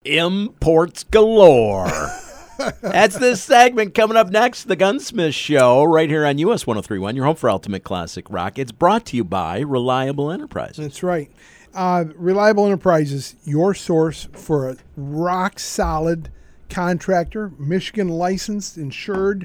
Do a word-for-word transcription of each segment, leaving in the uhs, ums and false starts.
Imports galore. That's this segment coming up next, The Gunsmith Show, right here on U S one oh three point one, your home for Ultimate Classic Rock. It's brought to you by Reliable Enterprises. That's right. Uh, Reliable Enterprises, your source for a rock-solid contractor, Michigan licensed, insured,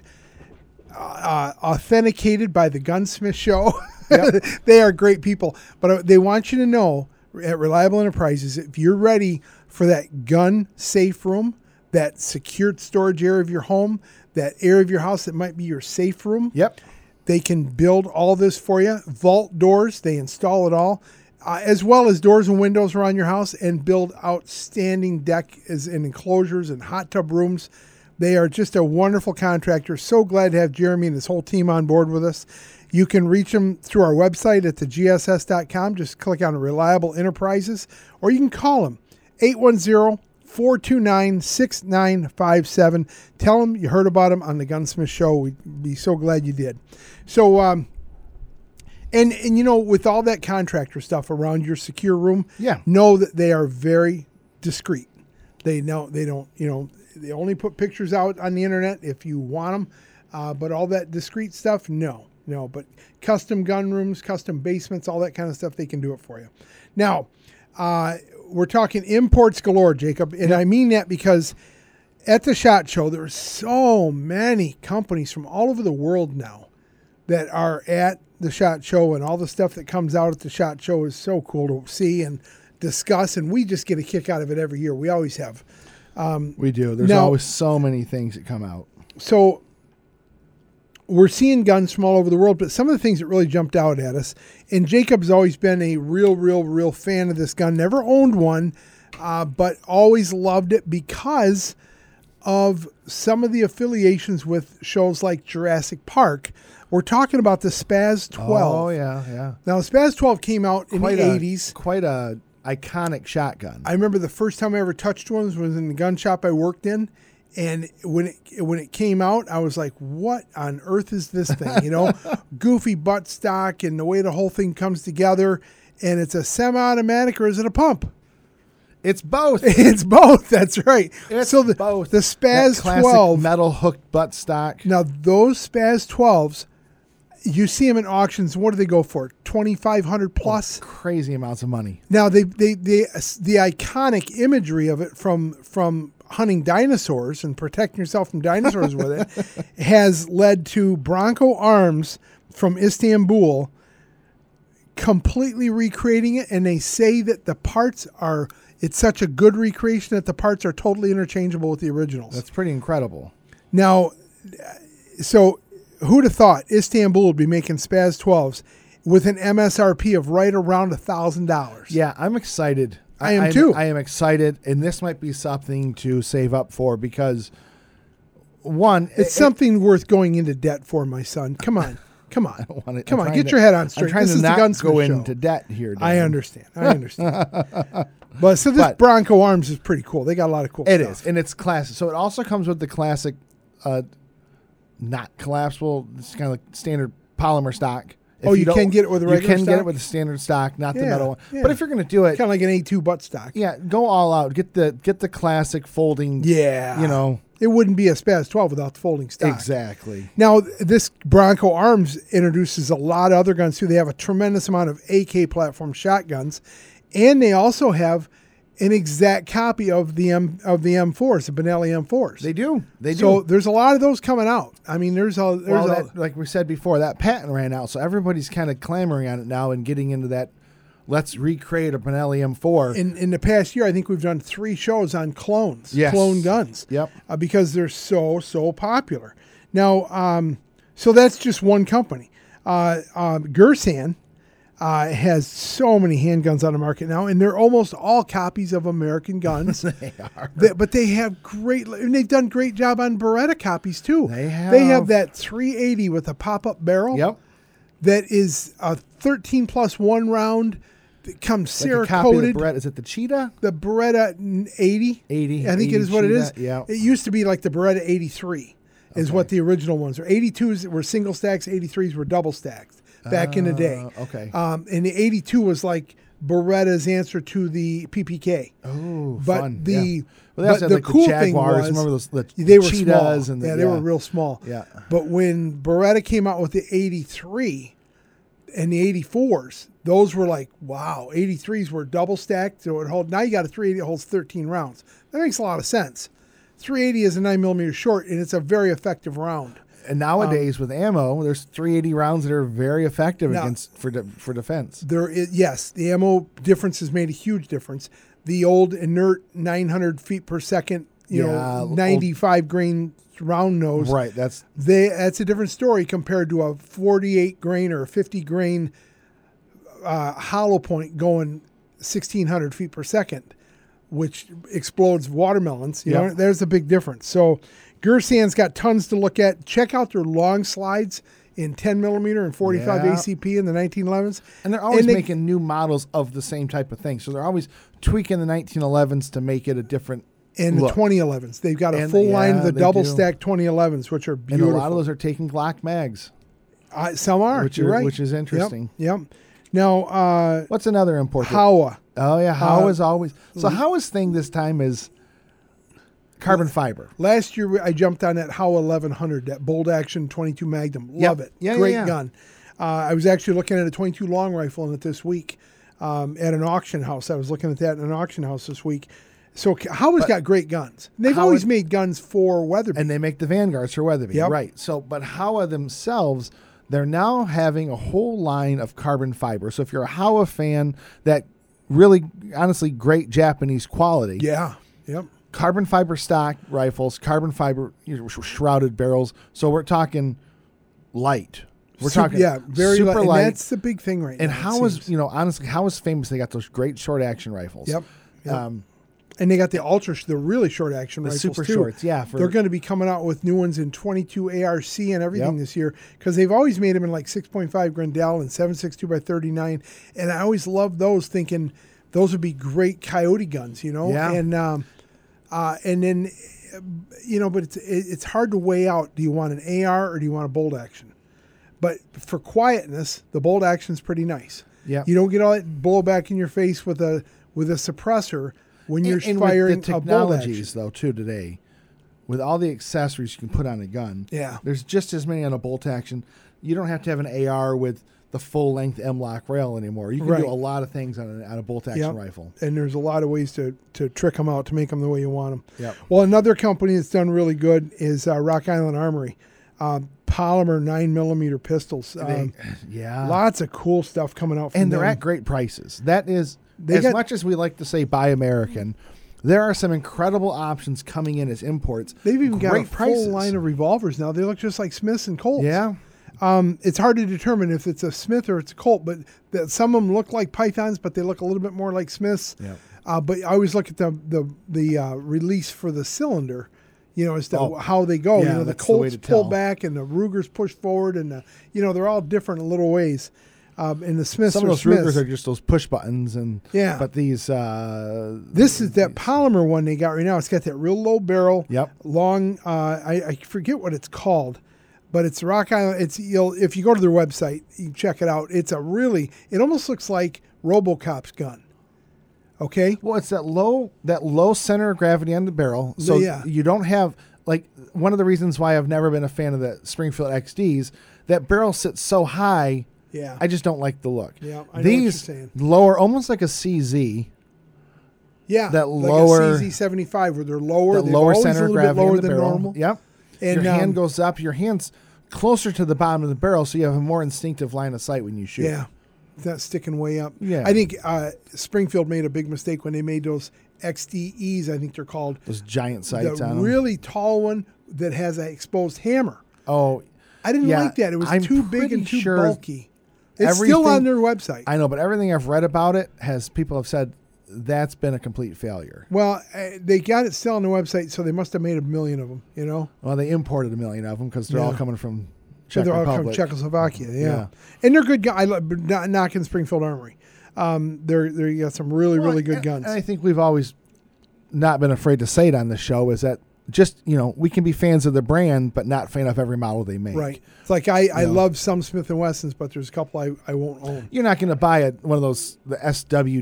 uh, authenticated by The Gunsmith Show. Yep. They are great people. But they want you to know at Reliable Enterprises, if you're ready for that gun safe room, that secured storage area of your home, that area of your house that might be your safe room. Yep. They can build all this for you. Vault doors, they install it all, uh, as well as doors and windows around your house, and build outstanding deck as and enclosures and hot tub rooms. They are just a wonderful contractor. So glad to have Jeremy and his whole team on board with us. You can reach them through our website at the G S S dot com. Just click on Reliable Enterprises, or you can call them, eight one zero, four two nine, six nine five seven. Tell them you heard about them on the Gunsmith Show. We'd be so glad you did. So, um, and, and you know, with all that contractor stuff around your secure room, yeah, know that they are very discreet. They know they don't, you know, they only put pictures out on the internet if you want them. Uh, but all that discreet stuff, no, no. But custom gun rooms, custom basements, all that kind of stuff, they can do it for you. Now, uh, we're talking imports galore, Jacob, and I mean that because at the SHOT Show, there are so many companies from all over the world now that are at the SHOT Show, and all the stuff that comes out at the SHOT Show is so cool to see and discuss, and we just get a kick out of it every year. We always have. Um, we do. There's now, always so many things that come out. So we're seeing guns from all over the world, but some of the things that really jumped out at us, and Jacob's always been a real, real, real fan of this gun. Never owned one, uh, but always loved it because of some of the affiliations with shows like Jurassic Park. We're talking about the Spaz twelve. Oh, yeah, yeah. Now, the Spaz twelve came out in quite the a, eighties. Quite a iconic shotgun. I remember the first time I ever touched one was in the gun shop I worked in. And when it when it came out, I was like, what on earth is this thing? You know, goofy buttstock and the way the whole thing comes together. And it's a semi-automatic, or is it a pump? It's both. It's both. That's right. It's so the, both. The Spaz that classic twelve. metal hooked buttstock. Now, those Spaz twelves, you see them in auctions. What do they go for? twenty-five hundred plus? Oh, crazy amounts of money. Now, they, they, they, the iconic imagery of it from from hunting dinosaurs and protecting yourself from dinosaurs with it has led to Bronco Arms from Istanbul completely recreating it, and they say that the parts are, it's such a good recreation that the parts are totally interchangeable with the originals. That's pretty incredible. Now, so who'd have thought Istanbul would be making Spaz twelves with an M S R P of right around one thousand dollars? Yeah, I'm excited. I am I, too. I am excited, and this might be something to save up for because, one, it's it, something worth going into debt for, my son. Come on. Come on. I don't want to, Come I'm on. Get to, your head on straight. I'm trying this to is not the Gunsmith go Show. into debt here, Dan. I understand. I understand. But so this but, Bronco Arms is pretty cool. They got a lot of cool it stuff. It is, and it's classic. So it also comes with the classic, uh, not collapsible, it's kind of like standard polymer stock. If oh, you, you can get it with a regular You can stock? get it with the standard stock, not yeah, the metal one. Yeah. But if you're going to do it, kind of like an A two butt stock. Yeah, go all out. Get the get the classic folding. Yeah, you know, it wouldn't be a Spaz twelve without the folding stock. Exactly. Now this Bronco Arms introduces a lot of other guns too. They have a tremendous amount of A K platform shotguns, and they also have an exact copy of the M of the M fours, the Benelli M fours. They do. They do. So there's a lot of those coming out. I mean, there's a there's well, a, that, like we said before, that patent ran out, so everybody's kind of clamoring on it now and getting into that. Let's recreate a Benelli M four. In in the past year, I think we've done three shows on clones, yes. clone guns. Yep. Uh, because they're so so popular. Now, um, so that's just one company. Uh, um, Gersan Uh, has so many handguns on the market now, and they're almost all copies of American guns. They are. They, but they have great, and they've done great job on Beretta copies too. They have. They have that three eighty with a pop-up barrel. Yep. That is a thirteen plus one round. That comes like Cerakoted. Beretta. Is it the Cheetah? The Beretta eighty. eighty. I think eighty it is what Cheetah. it is. Yeah. It used to be like the Beretta eighty-three is okay. what the original ones were. eighty-twos were single stacks. eighty-threes were double stacked back uh, in the day. Okay. Um, and the eighty-two was like Beretta's answer to the P P K. Oh, but fun. the yeah. Well, they also but had, the like, cool the thing Jaguars. was Remember those the they were cheetahs small. and the, yeah, they were real small. Yeah. But when Beretta came out with the eighty-three and the eighty-fours, those were like, wow, eighty-threes were double stacked, so it hold. Now you got a three eighty that holds thirteen rounds. That makes a lot of sense. three eighty is a nine millimeter short, and it's a very effective round. And nowadays um, with ammo, there's three eighty rounds that are very effective now, against for de, for defense. There is, yes, the ammo difference has made a huge difference. The old inert nine hundred feet per second, you yeah, know, ninety-five old, grain round nose. Right, that's they. That's a different story compared to a forty-eight grain or a fifty grain uh, hollow point going sixteen hundred feet per second, which explodes watermelons. You yep. know, there's a big difference. So Gersand's got tons to look at. Check out their long slides in ten millimeter and forty-five yeah. A C P in the nineteen elevens. And they're always and they, making new models of the same type of thing. So they're always tweaking the nineteen elevens to make it a different And look. the twenty elevens. They've got a and, full yeah, line of the double do. stack twenty elevens, which are beautiful. And a lot of those are taking Glock mags. Uh, some are. Which, You're are, right. which is interesting. Yep. yep. Now, uh, what's another important? Howa. Oh, yeah. Howa uh, is always. So Howa's thing this time is carbon fiber. Last year, I jumped on that Howa eleven hundred, that bolt action twenty-two Magnum. Love yep. it. Yeah, Great yeah, yeah. gun. Uh, I was actually looking at a twenty-two long rifle in it this week um, at an auction house. I was looking at that in an auction house this week. So Howa's but got great guns. They've Howa, always made guns for Weatherby. And they make the Vanguards for Weatherby. Yep. Right. So, but Howa themselves, they're now having a whole line of carbon fiber. So if you're a Howa fan, that really, honestly, great Japanese quality. Yeah. Yep. Carbon fiber stock rifles, carbon fiber you know, shrouded barrels. So we're talking light. We're super, talking yeah, very super light. light. And that's the big thing right and now. And how is, you know, honestly, how is famous? They got those great short action rifles. Yep. yep. Um, and they got the ultra, the really short action the rifles super too. shorts, yeah. For, They're going to be coming out with new ones in twenty-two A R C and everything yep. this year because they've always made them in like six point five Grendel and seven sixty-two by thirty-nine. And I always loved those, thinking those would be great coyote guns, you know? Yeah. And, um, uh, and then, you know, but it's, it's hard to weigh out. Do you want an A R or do you want a bolt action? But for quietness, the bolt action's pretty nice. Yeah. You don't get all that blowback in your face with a with a suppressor when you're and, and firing with the a bolt action. technologies, though, too, today, with all the accessories you can put on a gun, Yeah. there's just as many on a bolt action. You don't have to have an A R with the full-length M-LOK rail anymore. You can Right. do a lot of things on a, on a bolt-action Yep. rifle. And there's a lot of ways to, to trick them out to make them the way you want them. Yep. Well, another company that's done really good is uh, Rock Island Armory. Um, polymer nine millimeter pistols. Um, They, yeah. Lots of cool stuff coming out from And they're them. at great prices. That is, They as got- much as we like to say buy American, there are some incredible options coming in as imports. They've even got a great full prices. line of revolvers now. They look just like Smiths and Colts. Yeah. Um, it's hard to determine if it's a Smith or it's a Colt, but that some of them look like Pythons, but they look a little bit more like Smiths. Yeah. Uh, but I always look at the the the uh, release for the cylinder, you know, as to Oh. how they go. Yeah, you know, the that's the way Colts to pull tell. back and the Rugers push forward, and the, you know they're all different in little ways. Um, and the Smiths Some of are those Smiths. Rugers are just those push buttons, and Yeah. But these, uh, This is that polymer one they got right now. It's got that real low barrel, Yep. long. Uh, I, I forget what it's called, but it's Rock Island. It's you'll if you go to their website, you check it out. It's a really. It almost looks like RoboCop's gun. Okay. Well, it's that low that low center of gravity on the barrel, so Yeah. you don't have like one of the reasons why I've never been a fan of the Springfield X Ds. That barrel sits so high, Yeah. I just don't like the look. Yeah, I know what These you're saying. lower, almost like a C Z, yeah. that like lower- a C Z seventy-five where they're lower. the They've lower always center a of little bit gravity lower on the than barrel. normal. Yep. And your um, hand goes up. Your hand's closer to the bottom of the barrel, so you have a more instinctive line of sight when you shoot. Yeah. That's sticking way up. Yeah. I think uh, Springfield made a big mistake when they made those X D Es. I think they're called. Those giant sights The on them. really tall one that has an exposed hammer. Oh, I didn't Yeah, like that. It was I'm too big pretty and too sure bulky. It's still everything- on their website. I know, but everything I've read about it has people have said that's been a complete failure. well, uh, they got it still on the website, so they must have made a million of them, you know? Well, they imported a million of them because they're all Yeah. coming from So Czech they're all from Republic. Czechoslovakia, yeah. Yeah. And they're good guys. I love not knocking Springfield Armory. Um, they're, they got some really, Well, really good and- guns. And I think we've always not been afraid to say it on the show is that just, you know, we can be fans of the brand, but not fan of every model they make. Right. It's like I, I know. love some Smith and Wessons, but there's a couple I, I won't own. You're not going to buy a, one of those, the S W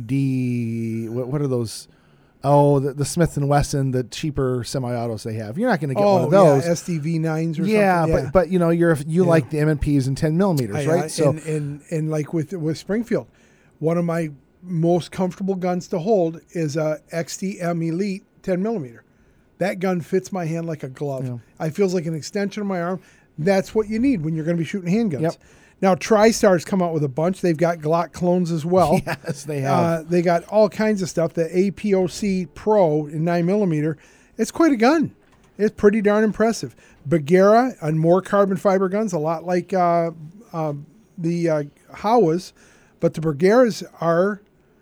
D, what, what are those? Oh, the, the Smith and Wesson, the cheaper semi-autos they have. You're not going to get oh, one of those. yeah, S D V nines or yeah, something. Yeah, but but you know, you're you Yeah. like the M and Ps and ten millimeters, I- right? I- so and, and and like with with Springfield, one of my most comfortable guns to hold is a X T M Elite ten millimeter. That gun fits my hand like a glove. Yeah. It feels like an extension of my arm. That's what you need when you're going to be shooting handguns. Yep. Now, TriStar's come out with a bunch. They've got Glock clones as well. yes, they have. Uh, they got all kinds of stuff. The A P O C Pro in nine millimeter. It's quite a gun. It's pretty darn impressive. Bagheera on more carbon fiber guns, a lot like uh, uh, the uh, Howas, but the Bagheeras are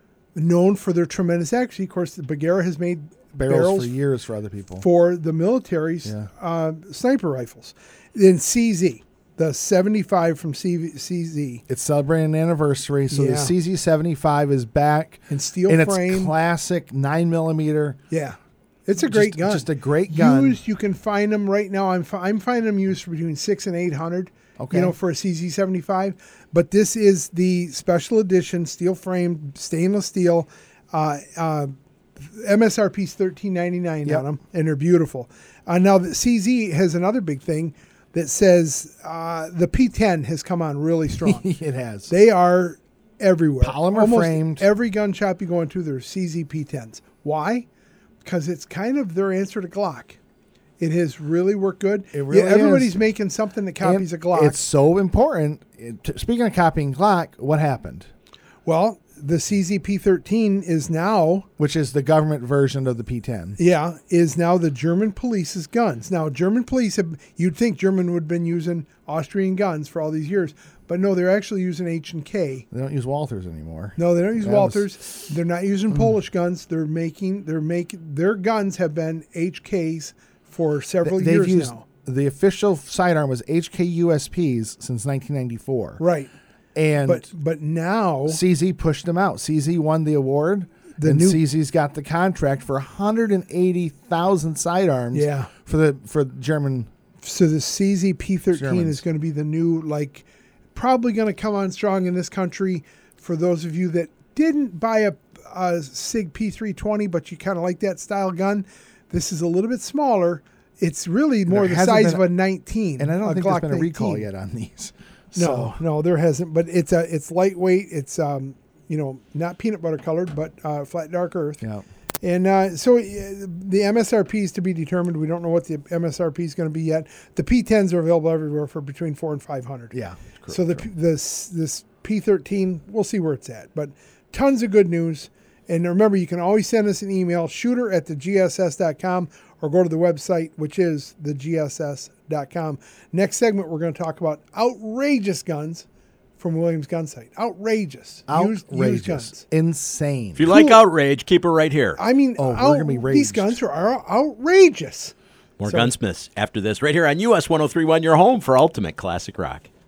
known for their tremendous accuracy. Of course, the Bagheera has made barrels, barrels for years for other people. for the military's Yeah. uh, sniper rifles. Then C Z, the seventy-five from C Z. It's celebrating an anniversary, so Yeah. the C Z seventy-five is back And steel in frame. its classic nine millimeter. Yeah. It's a great Just- gun. just a great gun. Used, you can find them right now. I'm fi- I'm finding them used for between six and eight hundred. Okay. You know, for a C Z seventy-five. But this is the special edition steel frame, stainless steel. Uh, uh, M S R P is thirteen ninety-nine Yep. on them, and they're beautiful. Uh, now the C Z has another big thing that says uh, the P ten has come on really strong. it has. They are everywhere. Polymer Almost framed. Every gun shop you go into, there's C Z P tens. Why? Because it's kind of their answer to Glock. It has really worked good. It really yeah, everybody's is. making something that copies And a Glock. It's so important. It- t- speaking of copying Glock, what happened? Well, the C Z P thirteen is now, Which is the government version of the P ten. yeah, is now the German police's guns. Now, German police have, you'd think German would have been using Austrian guns for all these years, but no, they're actually using H and K. They don't use Walters anymore. No, they don't use That was- Walters. They're not using Polish guns. They're making, they're making, their guns have been H Ks for several They- They've years used now. the official sidearm was H K U S Ps since nineteen ninety-four. Right. And But but now C Z pushed them out. C Z won the award. The and new- C Z's got the contract for one hundred eighty thousand sidearms Yeah. for the for German. so the C Z P thirteen Germans. is going to be the new, like, probably going to come on strong in this country. For those of you that didn't buy a, a SIG P three twenty, but you kind of like that style gun, this is a little bit smaller. It's really more There the hasn't size been of a nineteen. And I don't a think Glock there's been a recall nineteen. yet on these. No, So, no, there hasn't. But it's a it's lightweight. It's um you know not peanut butter colored, but uh, flat dark earth. yeah. And uh, so uh, the M S R P is to be determined. We don't know what the M S R P is going to be yet. The P tens are available everywhere for between four and five hundred. Yeah. So the P- this this P thirteen, we'll see where it's at. But tons of good news. And remember, you can always send us an email, shooter at the G S S dot com, or go to the website, which is the G S S dot com. Next segment, we're going to talk about outrageous guns from Williams Gun Sight. Outrageous. Used, used Outrageous. guns. Insane. If you like Cool. outrage, keep it right here. I mean, Oh, we're out- gonna be these raged. guns are, are outrageous. More So- Gunsmiths after this, right here on U S one oh three point one, your home for ultimate classic rock.